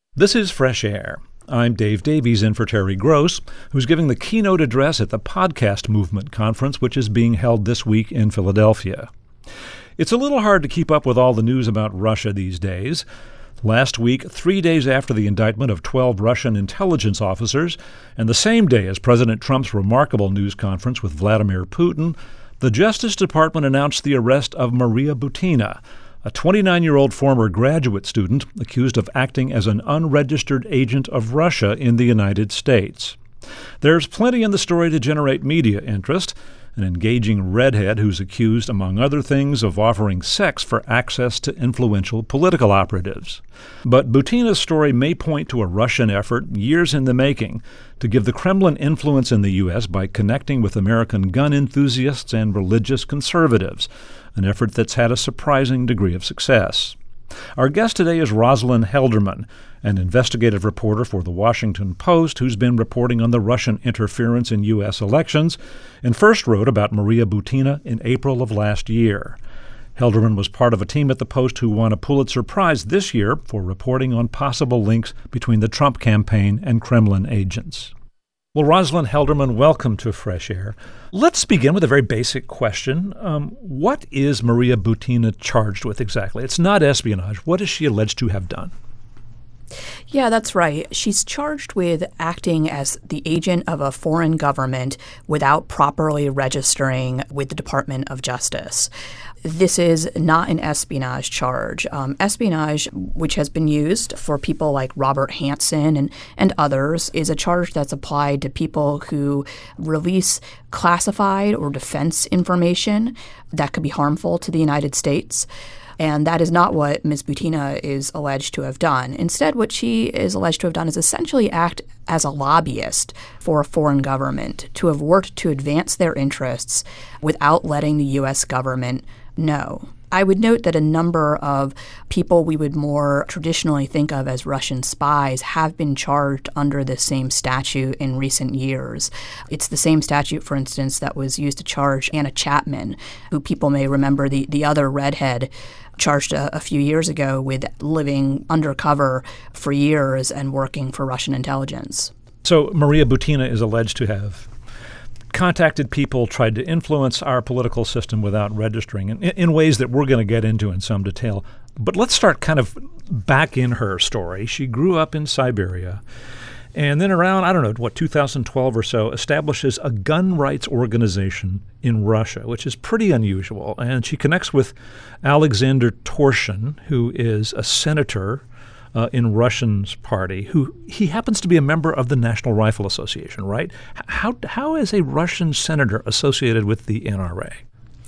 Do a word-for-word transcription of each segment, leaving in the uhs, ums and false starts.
This is Fresh Air. I'm Dave Davies in for Terry Gross, who's giving the keynote address at the Podcast Movement Conference, which is being held this week in Philadelphia. It's a little hard to keep up with all the news about Russia these days. Last week, three days after the indictment of twelve Russian intelligence officers, and the same day as President Trump's remarkable news conference with Vladimir Putin, the Justice Department announced the arrest of Maria Butina, a twenty-nine-year-old former graduate student accused of acting as an unregistered agent of Russia in the United States. There's plenty in the story to generate media interest. An engaging redhead who's accused, among other things, of offering sex for access to influential political operatives. But Butina's story may point to a Russian effort, years in the making, to give the Kremlin influence in the U S by connecting with American gun enthusiasts and religious conservatives, an effort that's had a surprising degree of success. Our guest today is Rosalind Helderman, an investigative reporter for The Washington Post who's been reporting on the Russian interference in U S elections and first wrote about Maria Butina in April of last year. Helderman was part of a team at the Post who won a Pulitzer Prize this year for reporting on possible links between the Trump campaign and Kremlin agents. Well, Rosalind Helderman, welcome to Fresh Air. Let's begin with a very basic question. Um, what is Maria Butina charged with exactly? It's not espionage. What is she alleged to have done? Yeah, that's right. She's charged with acting as the agent of a foreign government without properly registering with the Department of Justice. This is not an espionage charge. Um, espionage, which has been used for people like Robert Hanssen and, and others, is a charge that's applied to people who release classified or defense information that could be harmful to the United States. And that is not what Miz Butina is alleged to have done. Instead, what she is alleged to have done is essentially act as a lobbyist for a foreign government, to have worked to advance their interests without letting the U S government know. I would note that a number of people we would more traditionally think of as Russian spies have been charged under this same statute in recent years. It's the same statute, for instance, that was used to charge Anna Chapman, who people may remember, the, the other redhead charged a, a few years ago with living undercover for years and working for Russian intelligence. So Maria Butina is alleged to have contacted people, tried to influence our political system without registering in, in ways that we're going to get into in some detail. But let's start kind of back in her story. She grew up in Siberia and then around, I don't know, what, two thousand twelve or so, establishes a gun rights organization in Russia, which is pretty unusual. And she connects with Alexander Torshin, who is a senator Uh, in Russian's party, who he happens to be a member of the National Rifle Association, right? How how is a Russian senator associated with the N R A?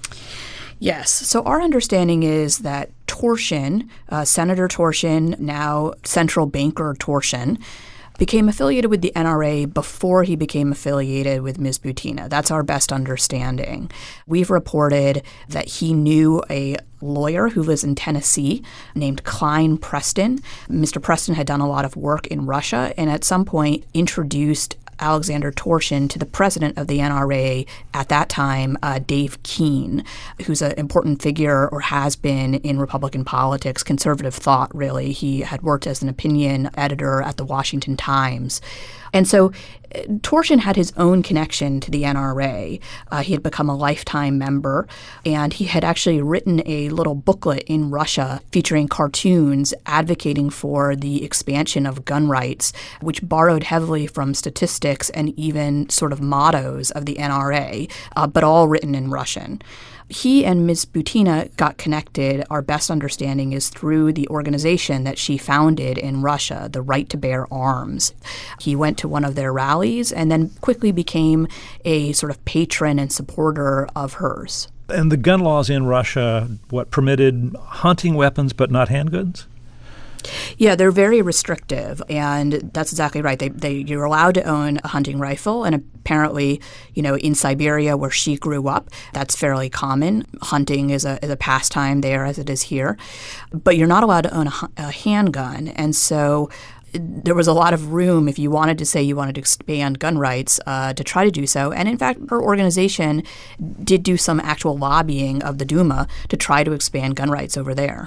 Yes. So our understanding is that Torshin, uh, Senator Torshin, now central banker Torshin, became affiliated with the N R A before he became affiliated with Miz Butina. That's our best understanding. We've reported that he knew a lawyer who lives in Tennessee named Klein Preston. Mister Preston had done a lot of work in Russia and at some point introduced Alexander Torshin to the president of the N R A at that time, uh, Dave Keene, who's an important figure or has been in Republican politics, conservative thought, really. He had worked as an opinion editor at the Washington Times. And so uh, Torshin had his own connection to the N R A. Uh, he had become a lifetime member, and he had actually written a little booklet in Russia featuring cartoons advocating for the expansion of gun rights, which borrowed heavily from statistics and even sort of mottos of the N R A, uh, but all written in Russian. He and Miz Butina got connected. Our best understanding is through the organization that she founded in Russia, the Right to Bear Arms. He went to one of their rallies and then quickly became a sort of patron and supporter of hers. And the gun laws in Russia, what, permitted hunting weapons but not handguns? Yeah, they're very restrictive, and that's exactly right. They, they, you're allowed to own a hunting rifle, and apparently, you know, in Siberia where she grew up, that's fairly common. Hunting is a, is a pastime there as it is here, but you're not allowed to own a, a handgun, and so there was a lot of room if you wanted to say you wanted to expand gun rights uh, to try to do so. And in fact, her organization did do some actual lobbying of the Duma to try to expand gun rights over there.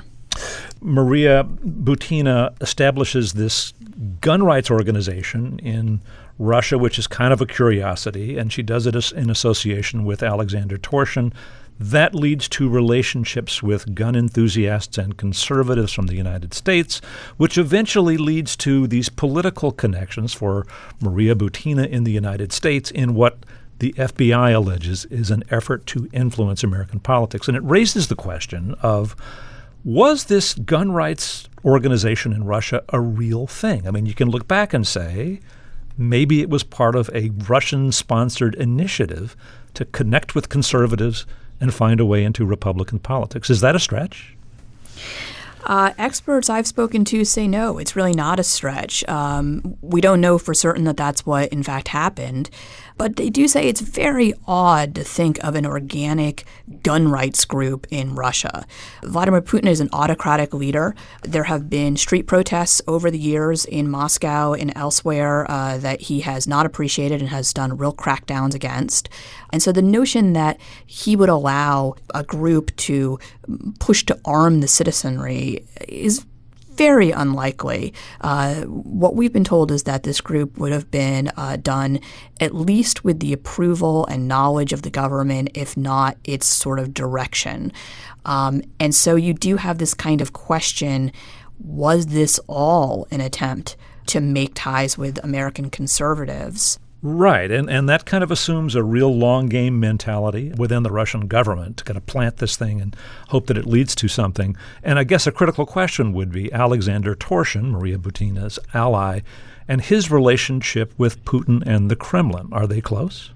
Maria Butina establishes this gun rights organization in Russia, which is kind of a curiosity, and she does it in association with Alexander Torshin. That leads to relationships with gun enthusiasts and conservatives from the United States, which eventually leads to these political connections for Maria Butina in the United States in what the F B I alleges is an effort to influence American politics. And it raises the question of, was this gun rights organization in Russia a real thing? I mean, you can look back and say, maybe it was part of a Russian-sponsored initiative to connect with conservatives and find a way into Republican politics. Is that a stretch? Uh, experts I've spoken to say no, it's really not a stretch. Um, we don't know for certain that that's what, in fact, happened. But they do say it's very odd to think of an organic gun rights group in Russia. Vladimir Putin is an autocratic leader. There have been street protests over the years in Moscow and elsewhere uh, that he has not appreciated and has done real crackdowns against. And so the notion that he would allow a group to push to arm the citizenry is very unlikely. Uh, what we've been told is that this group would have been uh, done at least with the approval and knowledge of the government, if not its sort of direction. Um, and so you do have this kind of question, was this all an attempt to make ties with American conservatives? Right, and, and that kind of assumes a real long game mentality within the Russian government to kind of plant this thing and hope that it leads to something. And I guess a critical question would be Alexander Torshin, Maria Butina's ally, and his relationship with Putin and the Kremlin. Are they close?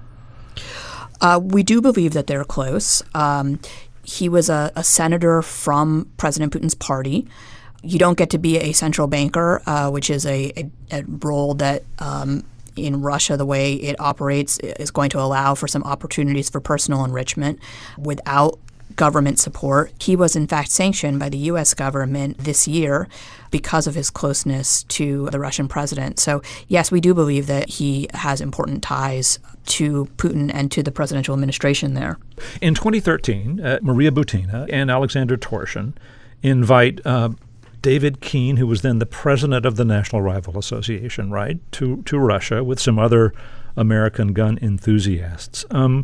Uh, we do believe that they're close. Um, he was a, a senator from President Putin's party. You don't get to be a central banker, uh, which is a, a, a role that um, in Russia, the way it operates is going to allow for some opportunities for personal enrichment without government support. He was, in fact, sanctioned by the U S government this year because of his closeness to the Russian president. So, yes, we do believe that he has important ties to Putin and to the presidential administration there. In twenty thirteen, uh, Maria Butina and Alexander Torshin invite uh, David Keene, who was then the president of the National Rifle Association, right, to, to Russia with some other American gun enthusiasts. Um,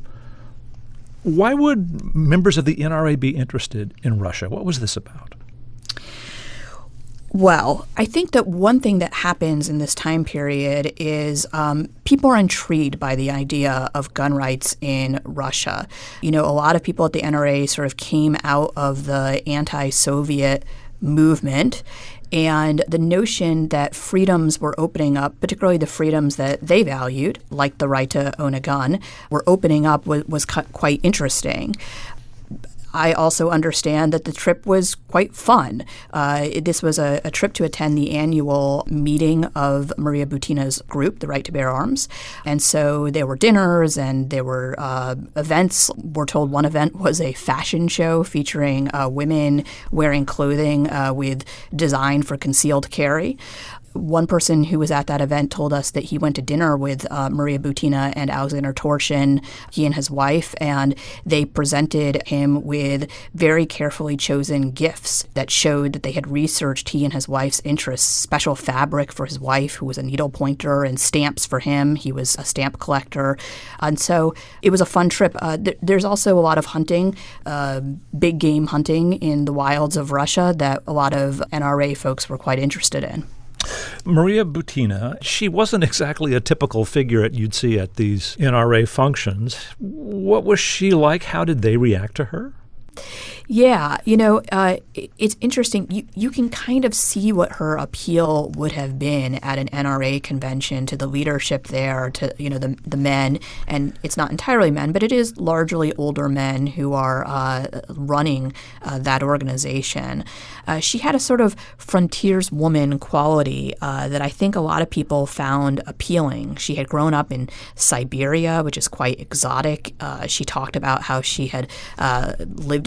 why would members of the N R A be interested in Russia? What was this about? Well, I think that one thing that happens in this time period is um, people are intrigued by the idea of gun rights in Russia. You know, a lot of people at the N R A sort of came out of the anti-Soviet movement, and the notion that freedoms were opening up, particularly the freedoms that they valued, like the right to own a gun, were opening up was, was quite interesting. I also understand that the trip was quite fun. Uh, this was a, a trip to attend the annual meeting of Maria Butina's group, the Right to Bear Arms. And so there were dinners and there were uh, events. We're told one event was a fashion show featuring uh, women wearing clothing uh, with design for concealed carry. One person who was at that event told us that he went to dinner with uh, Maria Butina and Alexander Torshin, he and his wife, and they presented him with very carefully chosen gifts that showed that they had researched he and his wife's interests, special fabric for his wife, who was a needle pointer, and stamps for him. He was a stamp collector. And so it was a fun trip. Uh, th- there's also a lot of hunting, uh, big game hunting in the wilds of Russia that a lot of N R A folks were quite interested in. Maria Butina, she wasn't exactly a typical figure that you'd see at these N R A functions. What was she like? How did they react to her? Yeah, you know, uh, it's interesting. You you can kind of see what her appeal would have been at an N R A convention to the leadership there, to, you know, the the men. And it's not entirely men, but it is largely older men who are uh, running uh, that organization. Uh, she had a sort of frontierswoman quality uh, that I think a lot of people found appealing. She had grown up in Siberia, which is quite exotic. Uh, she talked about how she had uh, lived in the forest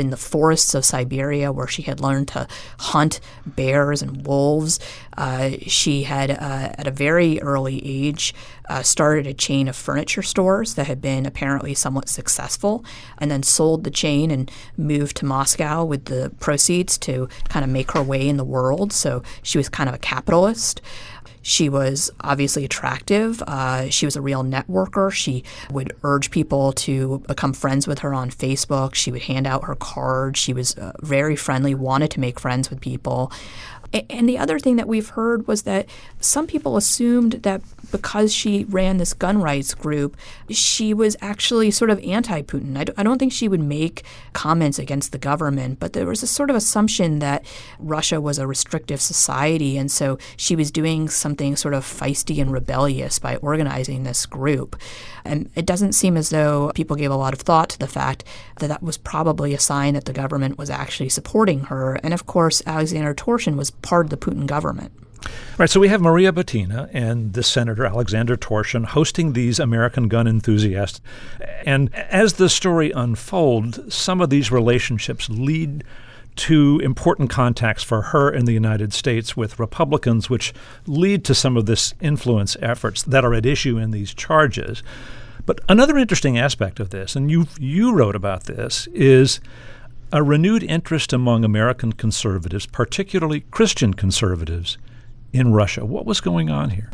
forests of Siberia, where she had learned to hunt bears and wolves. Uh, she had, uh, at a very early age, uh, started a chain of furniture stores that had been apparently somewhat successful, and then sold the chain and moved to Moscow with the proceeds to kind of make her way in the world. So she was kind of a capitalist. She was obviously attractive. Uh, she was a real networker. She would urge people to become friends with her on Facebook. She would hand out her cards. She was uh, very friendly, wanted to make friends with people. And the other thing that we've heard was that some people assumed that because she ran this gun rights group, she was actually sort of anti-Putin. I don't think she would make comments against the government, but there was a sort of assumption that Russia was a restrictive society, and so she was doing something sort of feisty and rebellious by organizing this group. And it doesn't seem as though people gave a lot of thought to the fact that that was probably a sign that the government was actually supporting her. And of course, Alexander Torshin was part of the Putin government. Right, so we have Maria Butina and the Senator Alexander Torshin hosting these American gun enthusiasts. And as the story unfolds, some of these relationships lead to important contacts for her in the United States with Republicans, which lead to some of this influence efforts that are at issue in these charges. But another interesting aspect of this, and you you wrote about this, is a renewed interest among American conservatives, particularly Christian conservatives, in Russia. What was going on here?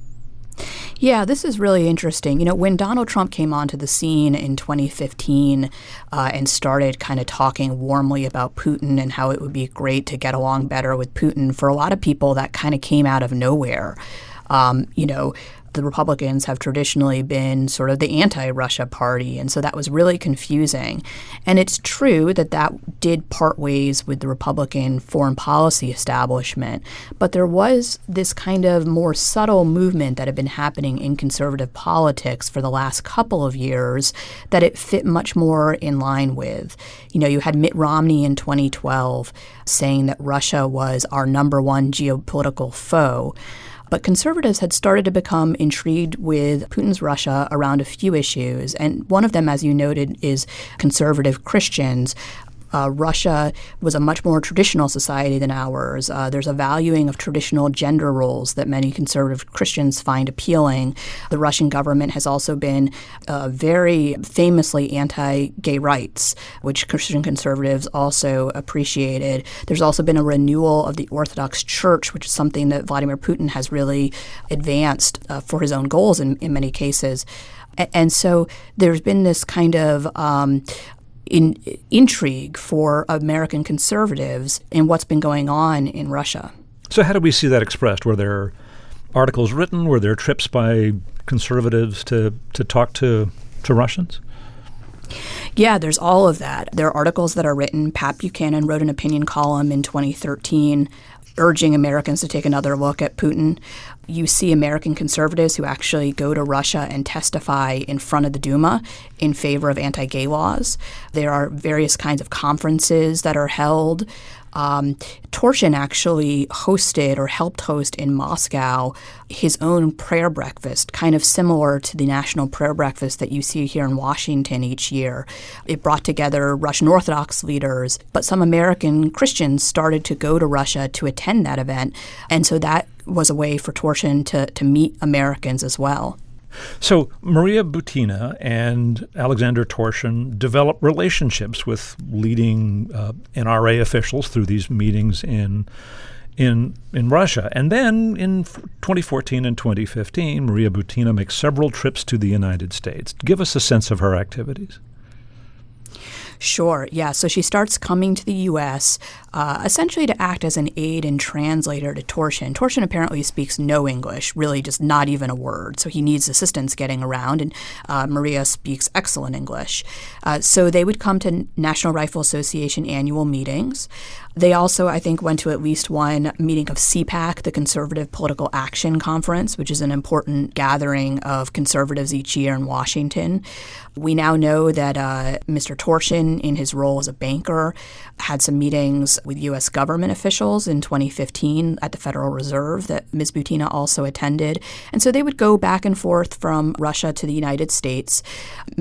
Yeah, this is really interesting. You know, when Donald Trump came onto the scene in twenty fifteen uh, and started kind of talking warmly about Putin and how it would be great to get along better with Putin, for a lot of people that kind of came out of nowhere. Um, you know, the Republicans have traditionally been sort of the anti-Russia party, and so that was really confusing. And it's true that that did part ways with the Republican foreign policy establishment, but there was this kind of more subtle movement that had been happening in conservative politics for the last couple of years that it fit much more in line with. You know, you had Mitt Romney in twenty twelve saying that Russia was our number one geopolitical foe. But conservatives had started to become intrigued with Putin's Russia around a few issues. And one of them, as you noted, is conservative Christians. Uh, Russia was a much more traditional society than ours. Uh, there's a valuing of traditional gender roles that many conservative Christians find appealing. The Russian government has also been uh, very famously anti-gay rights, which Christian conservatives also appreciated. There's also been a renewal of the Orthodox Church, which is something that Vladimir Putin has really advanced uh, for his own goals in, in many cases. A- and so there's been this kind of um, in intrigue for American conservatives in what's been going on in Russia. So how do we see that expressed? Were there articles written? Were there trips by conservatives to, to talk to, to Russians? Yeah, there's all of that. There are articles that are written. Pat Buchanan wrote an opinion column in twenty thirteen urging Americans to take another look at Putin. You see American conservatives who actually go to Russia and testify in front of the Duma in favor of anti-gay laws. There are various kinds of conferences that are held. Um, Torshin actually hosted or helped host in Moscow his own prayer breakfast, kind of similar to the national prayer breakfast that you see here in Washington each year. It brought together Russian Orthodox leaders, but some American Christians started to go to Russia to attend that event. And so that was a way for Torshin to, to meet Americans as well. So Maria Butina and Alexander Torshin developed relationships with leading uh, N R A officials through these meetings in in in Russia. And then in twenty fourteen and twenty fifteen, Maria Butina makes several trips to the United States. Give us a sense of her activities. Sure, yeah. So she starts coming to the U S uh, essentially to act as an aide and translator to Torshin. Torshin apparently speaks no English, really just not even a word. So he needs assistance getting around, and uh, Maria speaks excellent English. Uh, so they would come to National Rifle Association annual meetings. They also, I think, went to at least one meeting of C PAC, the Conservative Political Action Conference, which is an important gathering of conservatives each year in Washington. We now know that uh, Mister Torshin, in his role as a banker, had some meetings with U S government officials in twenty fifteen at the Federal Reserve that Miz Butina also attended. And so they would go back and forth from Russia to the United States.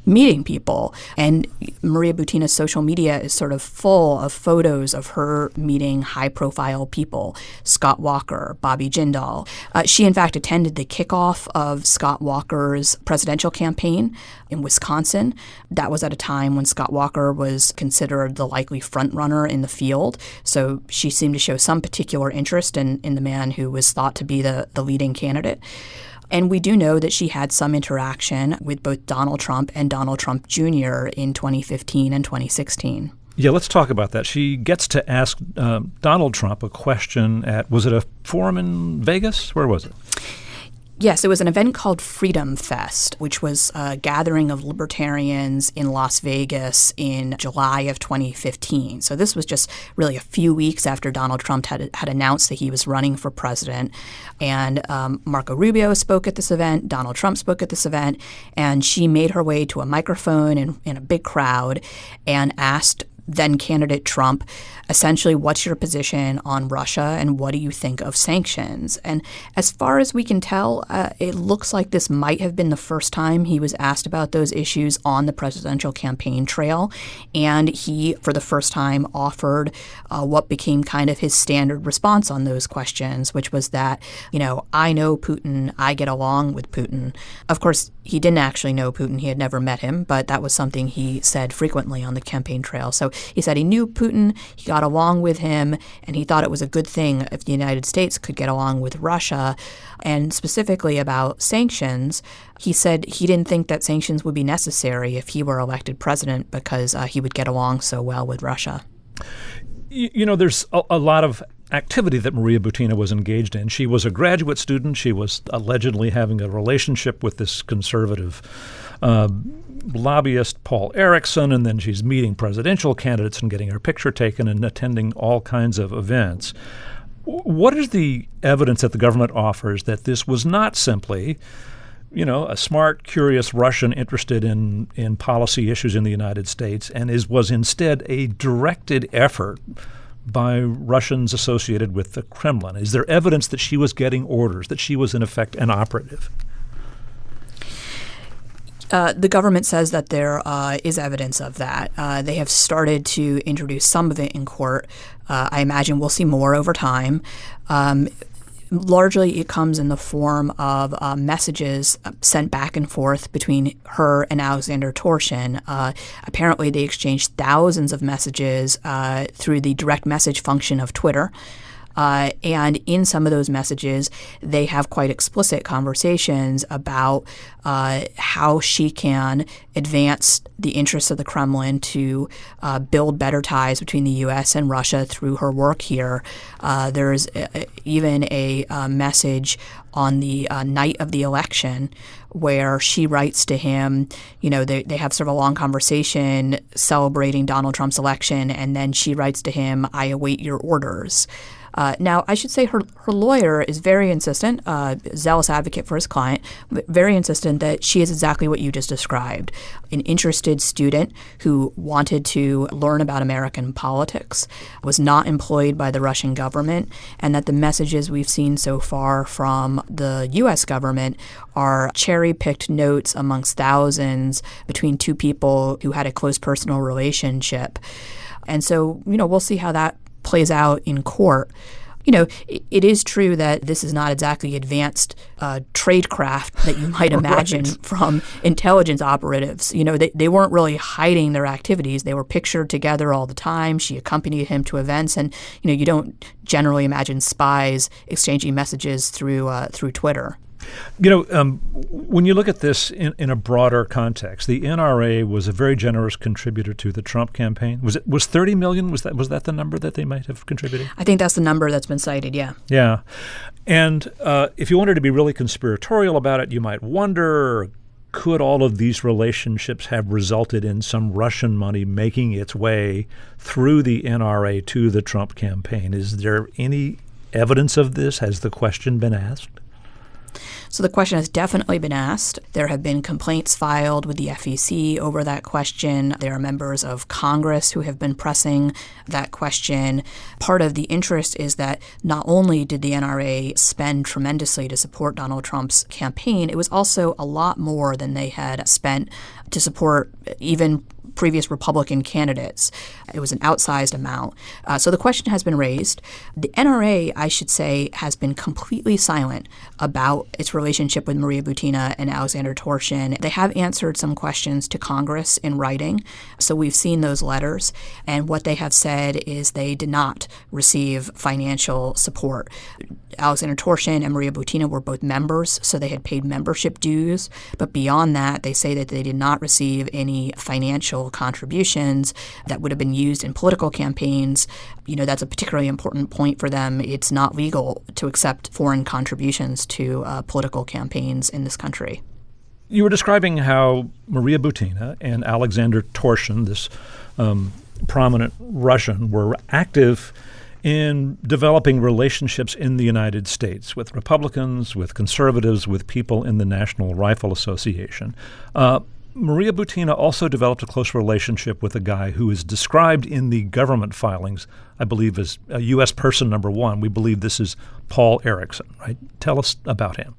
meeting people. And Maria Butina's social media is sort of full of photos of her meeting high-profile people, Scott Walker, Bobby Jindal. Uh, she, in fact, attended the kickoff of Scott Walker's presidential campaign in Wisconsin. That was at a time when Scott Walker was considered the likely frontrunner in the field. So she seemed to show some particular interest in, in the man who was thought to be the, the leading candidate. And we do know that she had some interaction with both Donald Trump and Donald Trump Junior in twenty fifteen and twenty sixteen. Yeah, let's talk about that. She gets to ask uh, Donald Trump a question at, was it a forum in Vegas? Where was it? Yes, it was an event called Freedom Fest, which was a gathering of libertarians in Las Vegas in July of twenty fifteen. So this was just really a few weeks after Donald Trump had had announced that he was running for president. And um, Marco Rubio spoke at this event, Donald Trump spoke at this event, and she made her way to a microphone in, in a big crowd and asked then-candidate Trump, essentially, what's your position on Russia and what do you think of sanctions? And as far as we can tell, uh, it looks like this might have been the first time he was asked about those issues on the presidential campaign trail. And he, for the first time, offered uh, what became kind of his standard response on those questions, which was that, you know, I know Putin, I get along with Putin. Of course, he didn't actually know Putin. He had never met him, but that was something he said frequently on the campaign trail. So he said he knew Putin, he got along with him, and he thought it was a good thing if the United States could get along with Russia. And specifically about sanctions, he said he didn't think that sanctions would be necessary if he were elected president because uh, he would get along so well with Russia. You, you know, there's a, a lot of activity that Maria Butina was engaged in. She was a graduate student. She was allegedly having a relationship with this conservative uh, lobbyist, Paul Erickson, and then she's meeting presidential candidates and getting her picture taken and attending all kinds of events. What is the evidence that the government offers that this was not simply, you know, a smart, curious Russian interested in, in policy issues in the United States and is was instead a directed effort by Russians associated with the Kremlin? Is there evidence that she was getting orders, that she was in effect an operative? Uh, the government says that there uh, is evidence of that. Uh, they have started to introduce some of it in court. Uh, I imagine we'll see more over time. Um, Largely, it comes in the form of uh, messages sent back and forth between her and Alexander Torshin. Uh, apparently, they exchanged thousands of messages uh, through the direct message function of Twitter. Uh, and in some of those messages, they have quite explicit conversations about uh, how she can advance the interests of the Kremlin to uh, build better ties between the U S and Russia through her work here. Uh, there's a, even a, a message on the uh, night of the election where she writes to him, you know, they, they have sort of a long conversation celebrating Donald Trump's election, and then she writes to him, I await your orders. Uh, now, I should say her, her lawyer is very insistent, uh, zealous advocate for his client, very insistent that she is exactly what you just described, an interested student who wanted to learn about American politics, was not employed by the Russian government, and that the messages we've seen so far from the U S government are cherry-picked notes amongst thousands between two people who had a close personal relationship. And so, you know, we'll see how that plays out in court. You know, it, it is true that this is not exactly advanced uh, tradecraft that you might imagine right. from intelligence operatives. You know, they, they weren't really hiding their activities. They were pictured together all the time. She accompanied him to events. And, you know, you don't generally imagine spies exchanging messages through uh, through Twitter. You know, um, when you look at this in, in a broader context, the N R A was a very generous contributor to the Trump campaign. Was it was thirty million? Was that was that the number that they might have contributed? I think that's the number that's been cited. Yeah. Yeah, and uh, if you wanted to be really conspiratorial about it, you might wonder, could all of these relationships have resulted in some Russian money making its way through the N R A to the Trump campaign? Is there any evidence of this? Has the question been asked? So the question has definitely been asked. There have been complaints filed with the F E C over that question. There are members of Congress who have been pressing that question. Part of the interest is that not only did the N R A spend tremendously to support Donald Trump's campaign, it was also a lot more than they had spent to support even previous Republican candidates. It was an outsized amount. Uh, so the question has been raised. The N R A, I should say, has been completely silent about its relationship with Maria Butina and Alexander Torshin. They have answered some questions to Congress in writing, so we've seen those letters. And what they have said is they did not receive financial support. Alexander Torshin and Maria Butina were both members, so they had paid membership dues. But beyond that, they say that they did not receive any financial contributions that would have been used in political campaigns. You know, that's a particularly important point for them. It's not legal to accept foreign contributions to uh, political campaigns in this country. You were describing how Maria Butina and Alexander Torshin, this um, prominent Russian, were active in developing relationships in the United States with Republicans, with conservatives, with people in the National Rifle Association. Uh, Maria Butina also developed a close relationship with a guy who is described in the government filings, I believe, as a U S person number one. We believe this is Paul Erickson, right? Tell us about him.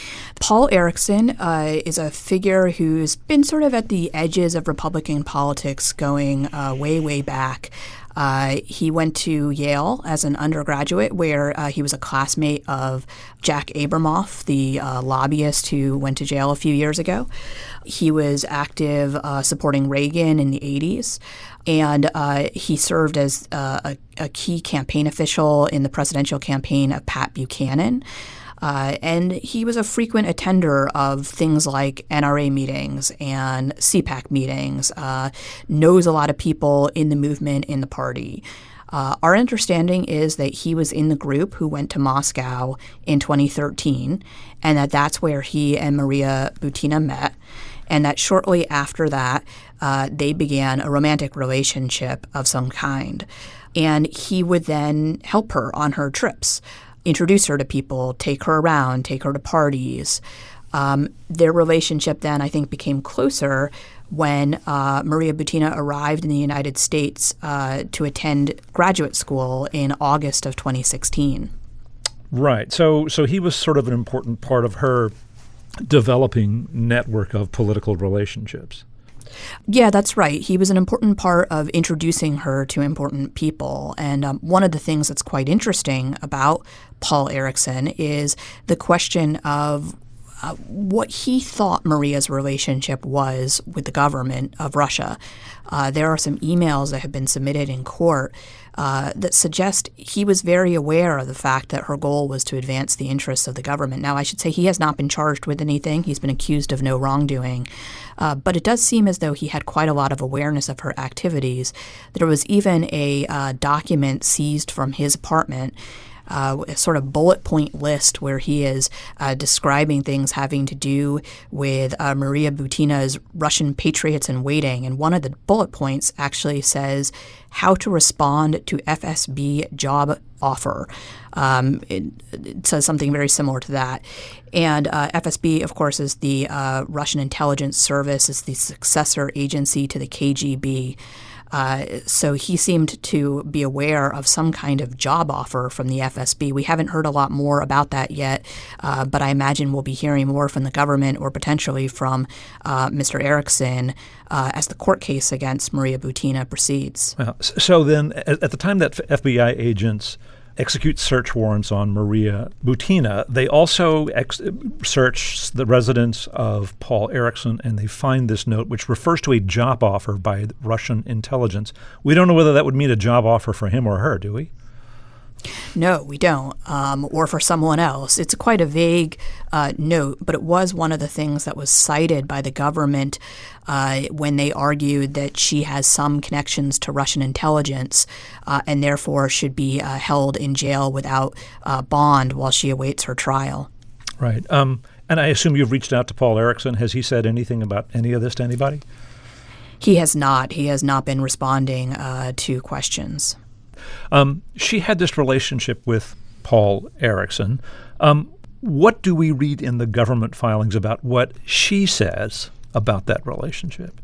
Paul Erickson uh, is a figure who's been sort of at the edges of Republican politics going uh, way, way back. Uh, he went to Yale as an undergraduate, where uh, he was a classmate of Jack Abramoff, the uh, lobbyist who went to jail a few years ago. He was active uh, supporting Reagan in the eighties, and uh, he served as uh, a, a key campaign official in the presidential campaign of Pat Buchanan. Uh, and he was a frequent attender of things like N R A meetings and C PAC meetings, uh, knows a lot of people in the movement, in the party. Uh, our understanding is that he was in the group who went to Moscow in twenty thirteen, and that that's where he and Maria Butina met, and that shortly after that, uh, they began a romantic relationship of some kind. And he would then help her on her trips, introduce her to people, take her around, take her to parties. Um, their relationship then, I think, became closer when uh, Maria Butina arrived in the United States uh, to attend graduate school in August of twenty sixteen. Right. So, so he was sort of an important part of her developing network of political relationships. Yeah, that's right. He was an important part of introducing her to important people. And um, one of the things that's quite interesting about Paul Erickson is the question of uh, what he thought Maria's relationship was with the government of Russia. Uh, there are some emails that have been submitted in court uh, that suggest he was very aware of the fact that her goal was to advance the interests of the government. Now, I should say he has not been charged with anything. He's been accused of no wrongdoing. Uh, but it does seem as though he had quite a lot of awareness of her activities. There was even a uh, document seized from his apartment, uh, a sort of bullet point list where he is uh, describing things having to do with uh, Maria Butina's Russian patriots in waiting. And one of the bullet points actually says how to respond to F S B job offer. Um, it, it says something very similar to that. And uh, F S B, of course, is the uh, Russian intelligence service. It's the successor agency to the K G B. Uh, so he seemed to be aware of some kind of job offer from the F S B. We haven't heard a lot more about that yet, uh, but I imagine we'll be hearing more from the government or potentially from uh, Mister Erickson uh, as the court case against Maria Butina proceeds. Well, so then at, at the time that F B I agents execute search warrants on Maria Butina, they also ex- search the residence of Paul Erickson, and they find this note which refers to a job offer by Russian intelligence. We don't know whether that would mean a job offer for him or her, do we? No, we don't, um, or for someone else. It's quite a vague uh, note, but it was one of the things that was cited by the government uh, when they argued that she has some connections to Russian intelligence uh, and therefore should be uh, held in jail without uh, bond while she awaits her trial. Right. Um, and I assume you've reached out to Paul Erickson. Has he said anything about any of this to anybody? He has not. He has not been responding uh, to questions. Um, she had this relationship with Paul Erickson. Um, what do we read in the government filings about what she says about that relationship?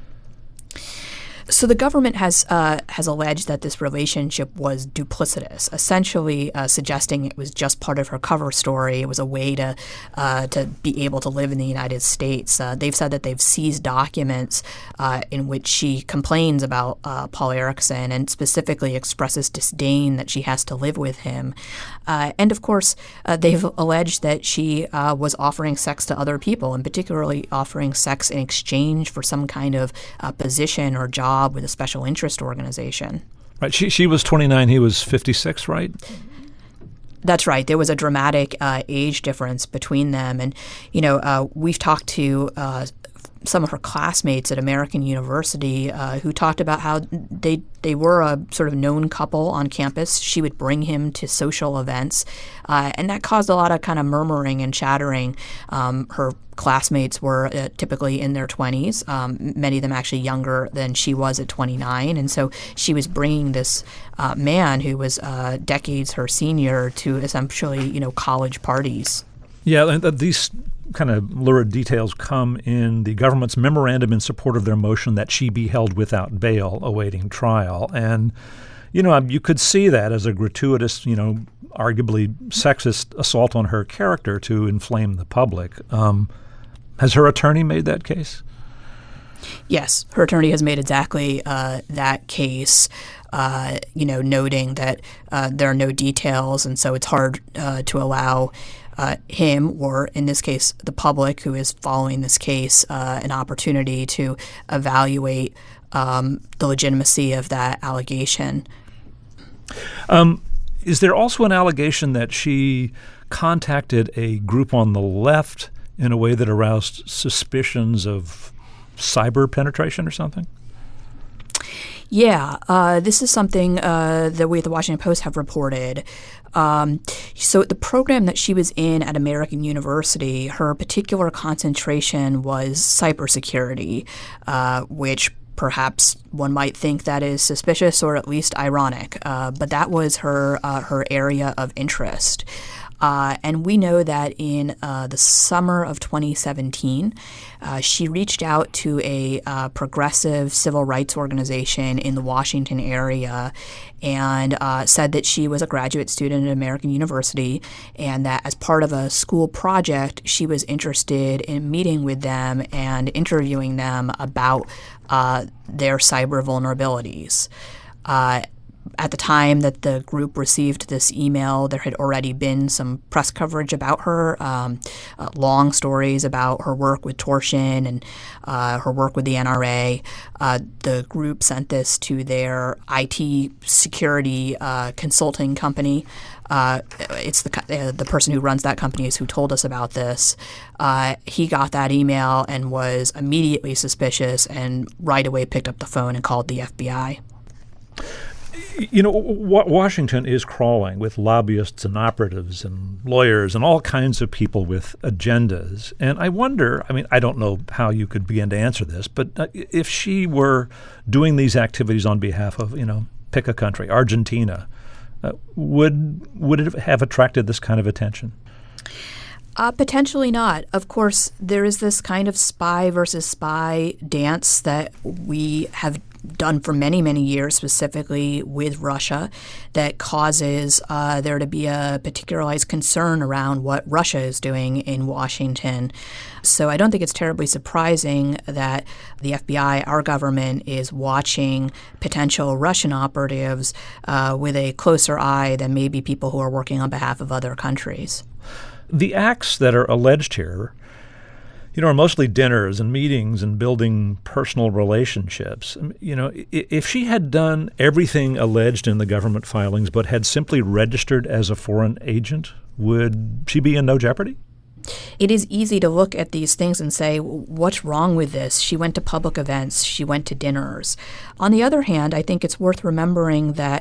So the government has uh, has alleged that this relationship was duplicitous, essentially uh, suggesting it was just part of her cover story. It was a way to uh, to be able to live in the United States. Uh, they've said that they've seized documents uh, in which she complains about uh, Paul Erickson and specifically expresses disdain that she has to live with him. Uh, and of course, uh, they've alleged that she uh, was offering sex to other people, and particularly offering sex in exchange for some kind of uh, position or job with a special interest organization. Right. She she was twenty-nine. He was fifty-six, right? That's right. There was a dramatic uh, age difference between them. And, you know, uh, we've talked to uh, some of her classmates at American University uh, who talked about how they they were a sort of known couple on campus. She would bring him to social events, uh, and that caused a lot of kind of murmuring and chattering. Um, her classmates were uh, typically in their twenties, um, many of them actually younger than she was at twenty-nine, and so she was bringing this uh, man who was uh, decades her senior to essentially, you know, college parties. Yeah, and uh, these kind of lurid details come in the government's memorandum in support of their motion that she be held without bail awaiting trial. And, you know, you could see that as a gratuitous, you know, arguably sexist assault on her character to inflame the public. Um, has her attorney made that case? Yes, her attorney has made exactly uh, that case. Uh, you know, noting that uh, there are no details, and so it's hard uh, to allow uh, him, or in this case, the public who is following this case, uh, an opportunity to evaluate um, the legitimacy of that allegation. Um, is there also an allegation that she contacted a group on the left in a way that aroused suspicions of cyber penetration or something? Yeah, uh, this is something uh, that we at the Washington Post have reported. Um, so the program that she was in at American University, her particular concentration was cybersecurity, uh, which perhaps one might think that is suspicious or at least ironic, uh, but that was her uh, her area of interest. Uh, and we know that in uh, the summer of twenty seventeen, uh, she reached out to a uh, progressive civil rights organization in the Washington area and uh, said that she was a graduate student at American University and that as part of a school project, she was interested in meeting with them and interviewing them about uh, their cyber vulnerabilities. Uh, At the time that the group received this email, there had already been some press coverage about her, um, uh, long stories about her work with torsion and uh, her work with the N R A. Uh, the group sent this to their I T security uh, consulting company. Uh, it's the uh, the person who runs that company is who told us about this. Uh, he got that email and was immediately suspicious and right away picked up the phone and called the F B I. You know, Washington is crawling with lobbyists and operatives and lawyers and all kinds of people with agendas. And I wonder, I mean, I don't know how you could begin to answer this, but uh, if she were doing these activities on behalf of, you know, pick a country, Argentina, uh, would would it have attracted this kind of attention? Uh, potentially not. Of course, there is this kind of spy versus spy dance that we have done for many, many years, specifically with Russia, that causes uh, there to be a particularized concern around what Russia is doing in Washington. So I don't think it's terribly surprising that the F B I, our government, is watching potential Russian operatives uh, with a closer eye than maybe people who are working on behalf of other countries. The acts that are alleged here, you know, are mostly dinners and meetings and building personal relationships. You know, if she had done everything alleged in the government filings but had simply registered as a foreign agent, would she be in no jeopardy? It is easy to look at these things and say, what's wrong with this? She went to public events. She went to dinners. On the other hand, I think it's worth remembering that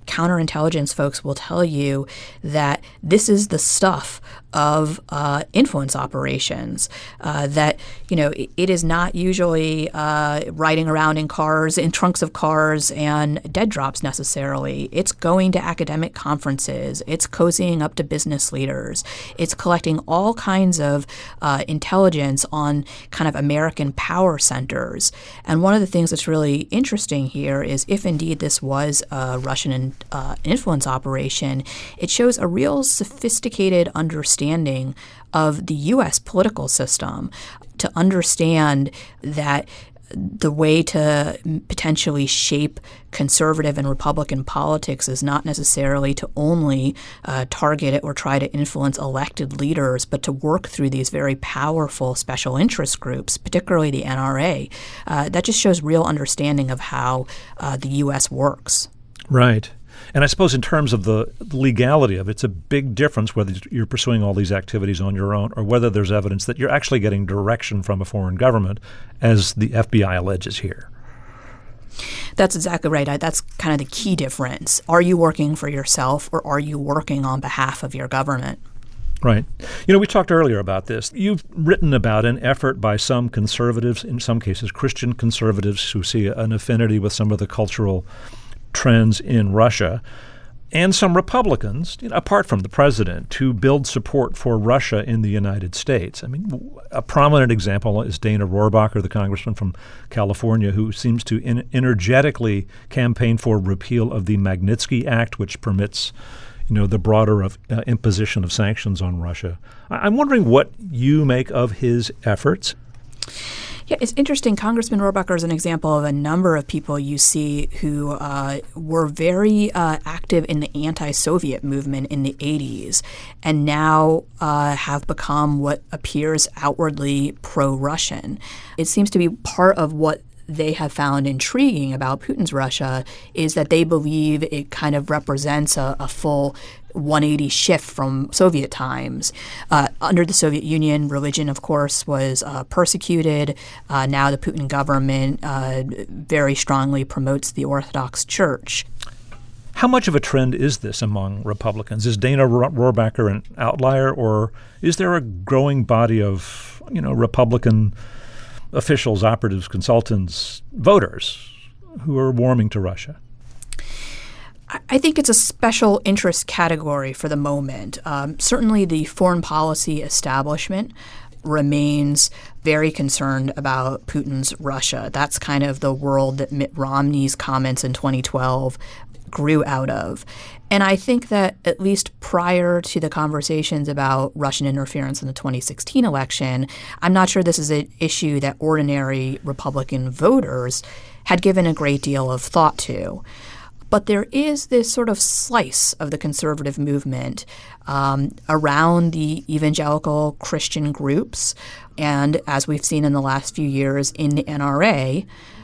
counterintelligence folks will tell you that this is the stuff of uh, influence operations, uh, that, you know, it, it is not usually uh, riding around in cars, in trunks of cars and dead drops necessarily. It's going to academic conferences. It's cozying up to business leaders. It's collecting all kinds of uh, intelligence on kind of American power centers. And one of the things that's really interesting here is if indeed this was a Russian uh, influence operation, it shows a real sophisticated understanding of the U S political system, to understand that the way to potentially shape conservative and Republican politics is not necessarily to only uh, target or try to influence elected leaders, but to work through these very powerful special interest groups, particularly the N R A. Uh, that just shows real understanding of how uh, the U S works. Right. And I suppose in terms of the legality of it, it's a big difference whether you're pursuing all these activities on your own or whether there's evidence that you're actually getting direction from a foreign government, as the F B I alleges here. That's exactly right. I, that's kind of the key difference. Are you working for yourself, or are you working on behalf of your government? Right. You know, we talked earlier about this. You've written about an effort by some conservatives, in some cases Christian conservatives, who see an affinity with some of the cultural trends in Russia, and some Republicans, you know, apart from the president, to build support for Russia in the United States. I mean, a prominent example is Dana Rohrabacher, the congressman from California, who seems to in- energetically campaign for repeal of the Magnitsky Act, which permits, you know, the broader of, uh, imposition of sanctions on Russia. I- I'm wondering what you make of his efforts. Yeah, it's interesting. Congressman Rohrabacher is an example of a number of people you see who uh, were very uh, active in the anti-Soviet movement in the eighties and now uh, have become what appears outwardly pro-Russian. It seems to be part of what they have found intriguing about Putin's Russia is that they believe it kind of represents a, a full one eighty shift from Soviet times. Uh, under the Soviet Union, religion, of course, was uh, persecuted. Uh, now the Putin government uh, very strongly promotes the Orthodox Church. How much of a trend is this among Republicans? Is Dana Rohrabacher an outlier, or is there a growing body of, you know, Republican officials, operatives, consultants, voters who are warming to Russia? I think it's a special interest category for the moment. Um, certainly the foreign policy establishment remains very concerned about Putin's Russia. That's kind of the world that Mitt Romney's comments in twenty twelve grew out of. And I think that at least prior to the conversations about Russian interference in the twenty sixteen election, I'm not sure this is an issue that ordinary Republican voters had given a great deal of thought to. But there is this sort of slice of the conservative movement um, around the evangelical Christian groups, and as we've seen in the last few years in the N R A,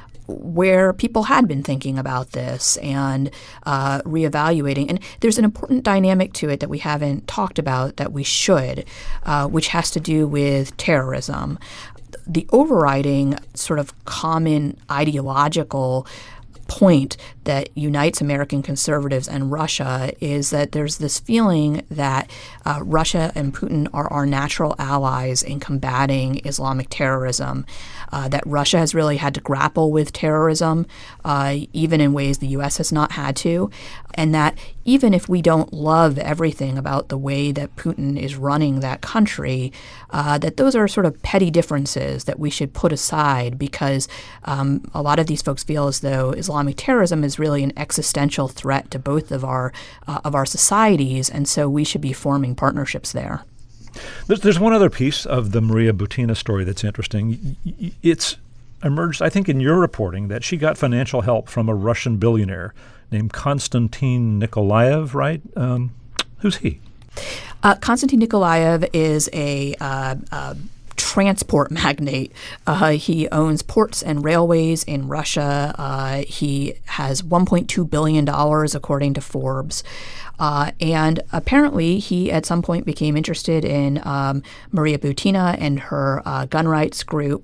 where people had been thinking about this and uh, reevaluating. And there's an important dynamic to it that we haven't talked about that we should, uh, which has to do with terrorism. The overriding sort of common ideological point that unites American conservatives and Russia is that there's this feeling that uh, Russia and Putin are our natural allies in combating Islamic terrorism, uh, that Russia has really had to grapple with terrorism, uh, even in ways the U S has not had to, and that even if we don't love everything about the way that Putin is running that country, uh, that those are sort of petty differences that we should put aside because um, a lot of these folks feel as though Islamic terrorism is really an existential threat to both of our uh, of our societies, and so we should be forming partnerships there. There's, there's one other piece of the Maria Butina story that's interesting. It's emerged, I think, in your reporting that she got financial help from a Russian billionaire named Konstantin Nikolaev, right? Um, who's he? Uh, Konstantin Nikolaev is a uh, uh, transport magnate. Uh, he owns ports and railways in Russia. Uh, he has one point two billion dollars, according to Forbes. Uh, and apparently he at some point became interested in um, Maria Butina and her uh, gun rights group.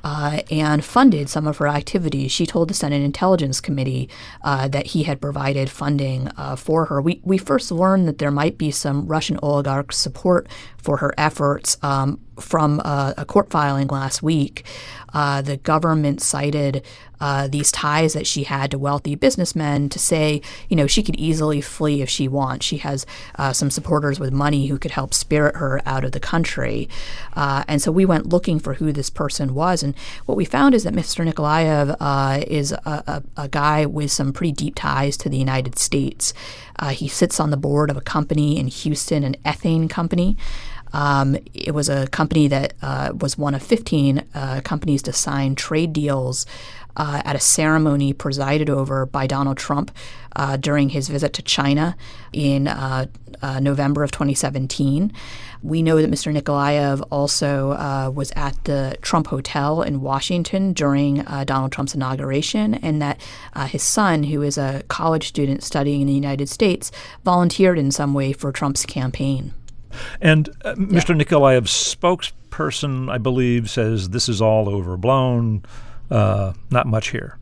uh, and funded some of her activities. She told the Senate Intelligence Committee uh, that he had provided funding uh, for her. We, we first learned that there might be some Russian oligarch support for her efforts um, from uh, a court filing last week. Uh, the government cited uh, these ties that she had to wealthy businessmen to say, you know, she could easily flee if she wants. She has uh, some supporters with money who could help spirit her out of the country. Uh, and so we went looking for who this person was. And what we found is that Mister Nikolaev uh, is a, a, a guy with some pretty deep ties to the United States. Uh, he sits on the board of a company in Houston, an ethane company. Um, it was a company that uh, was one of fifteen uh, companies to sign trade deals uh, at a ceremony presided over by Donald Trump uh, during his visit to China in uh, uh, November of twenty seventeen. We know that Mister Nikolaev also uh, was at the Trump Hotel in Washington during uh, Donald Trump's inauguration, and that uh, his son, who is a college student studying in the United States, volunteered in some way for Trump's campaign. And uh, Mister Yeah. Nikolaev's spokesperson, I believe, says this is all overblown, uh, not much here.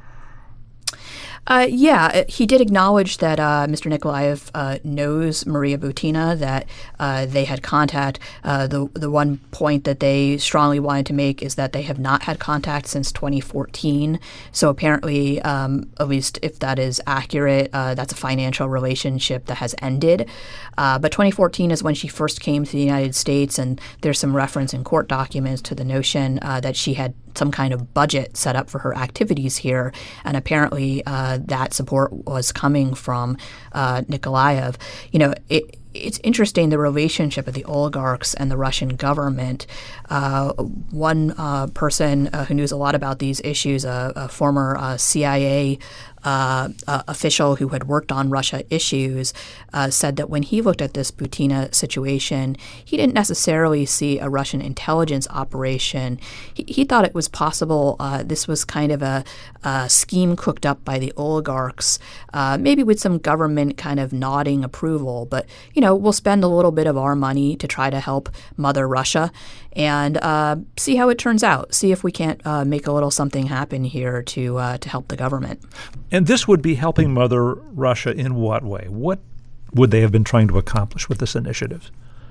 Uh, yeah, he did acknowledge that uh, Mister Nikolaev uh, knows Maria Butina, that uh, they had contact. Uh, the the one point that they strongly wanted to make is that they have not had contact since twenty fourteen. So apparently, um, at least if that is accurate, uh, that's a financial relationship that has ended. Uh, but twenty fourteen is when she first came to the United States, and there's some reference in court documents to the notion uh, that she had some kind of budget set up for her activities here, and apparently uh, that support was coming from uh, Nikolaev. You know, it, it's interesting, the relationship of the oligarchs and the Russian government. Uh, one uh, person uh, who knows a lot about these issues, a, a former uh, C I A Uh, uh, official who had worked on Russia issues, uh, said that when he looked at this Butina situation, he didn't necessarily see a Russian intelligence operation. He, he thought it was possible uh, this was kind of a, a scheme cooked up by the oligarchs, uh, maybe with some government kind of nodding approval. But, you know, we'll spend a little bit of our money to try to help Mother Russia and uh, see how it turns out, see if we can't uh, make a little something happen here to uh, to help the government. And this would be helping Mother Russia in what way? What would they have been trying to accomplish with this initiative?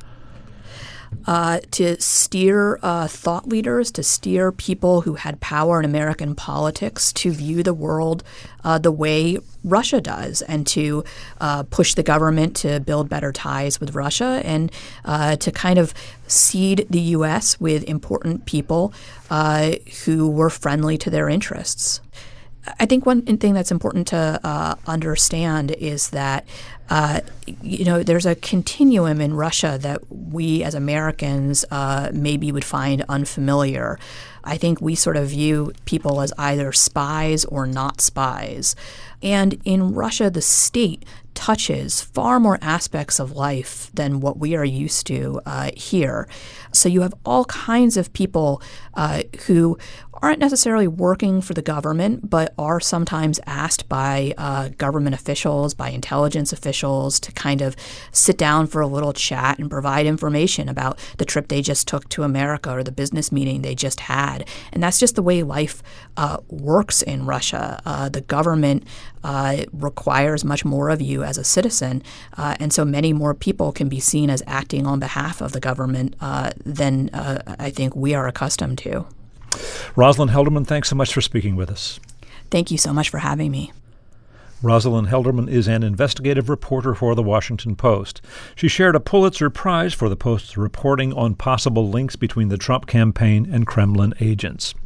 Uh, to steer uh, thought leaders, to steer people who had power in American politics to view the world uh, the way Russia does, and to uh, push the government to build better ties with Russia, and uh, to kind of seed the U S with important people uh, who were friendly to their interests. I think one thing that's important to uh, understand is that, uh, you know, there's a continuum in Russia that we as Americans uh, maybe would find unfamiliar. I think we sort of view people as either spies or not spies. And in Russia, the state touches far more aspects of life than what we are used to uh, here. So you have all kinds of people uh, who aren't necessarily working for the government, but are sometimes asked by uh, government officials, by intelligence officials, to kind of sit down for a little chat and provide information about the trip they just took to America or the business meeting they just had. And that's just the way life uh, works in Russia. Uh, the government uh, requires much more of you as a citizen, uh, and so many more people can be seen as acting on behalf of the government uh, than uh, I think we are accustomed to. Rosalind Helderman, thanks so much for speaking with us. Thank you so much for having me. Rosalind Helderman is an investigative reporter for The Washington Post. She shared a Pulitzer Prize for the Post's reporting on possible links between the Trump campaign and Kremlin agents.